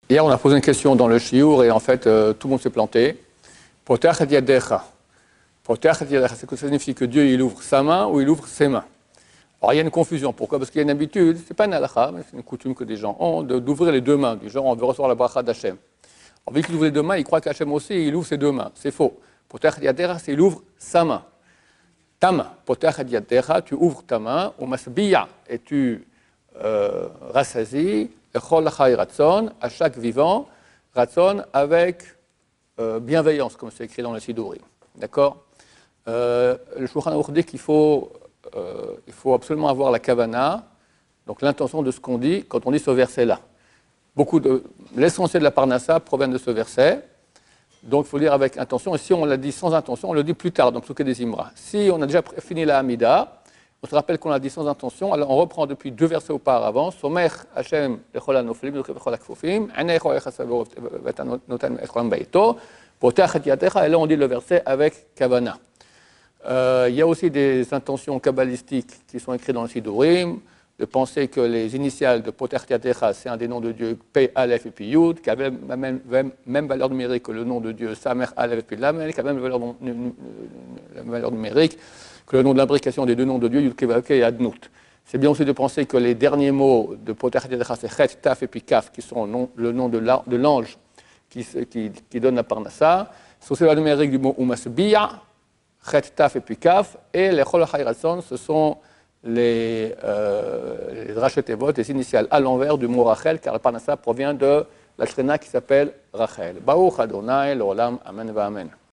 Hier, on a posé une question dans le shiur et en fait, tout le monde s'est planté. Potach et yadecha. Potach et yadecha, c'est que ça signifie que Dieu, il ouvre sa main ou il ouvre ses mains. Alors, il y a une confusion. Pourquoi? Parce qu'il y a une habitude, c'est pas une halakha, mais c'est une coutume que des gens ont, d'ouvrir les deux mains. Du genre, on veut recevoir la bracha d'Hachem. Alors, vu qu'il ouvre les deux mains, il croit qu'Hachem aussi, il ouvre ses deux mains. C'est faux. Potach et yadecha, c'est il ouvre sa main. Ta main. Potach et yadecha, tu ouvres ta main. Ou masbiya, et tu rassasies. À chaque vivant, ratson avec bienveillance, comme c'est écrit dans le Sidouri. D'accord? Le Shulchan Aruch dit qu'il faut absolument avoir la kavana, donc l'intention de ce qu'on dit quand on dit ce verset-là. L'essentiel de la parnassa provient de ce verset, donc il faut lire avec intention. Et si on l'a dit sans intention, on le dit plus tard dans Psuké des Imra. Si on a déjà fini la Hamida, on se rappelle qu'on l'a dit sans intention, alors on reprend depuis deux versets auparavant. Somech Hashem lechol hanoflim, lechol hakfufim, anei echol echasav noten echolam beito, potach et yadecha, et là on dit le verset avec kavana. Il y a aussi des intentions kabbalistiques qui sont écrites dans le Sidurim, de penser que les initiales de potach et yadecha, c'est un des noms de Dieu, P, Aleph et puis Yud, qui avait la même valeur numérique que le nom de Dieu, Samer, Aleph et puis Lamed, qui a la même valeur numérique que le nom de l'imbrication des deux noms de Dieu, Yud-Kevake et Adnout. C'est bien aussi de penser que les derniers mots de Potach et Yadecha, c'est Chet, Taf et puis Kaf, qui sont le nom de l'ange qui donne la Parnassa. C'est aussi la numérique du mot Umasbiya, Chet, Taf et puis Kaf, et les Chol HaChaïratson, ce sont les Rachetevot, les initiales à l'envers du mot Rachel, car la Parnassa provient de la Shrena qui s'appelle Rachel. Baruch Adonai, l'Olam, Amen va Amen.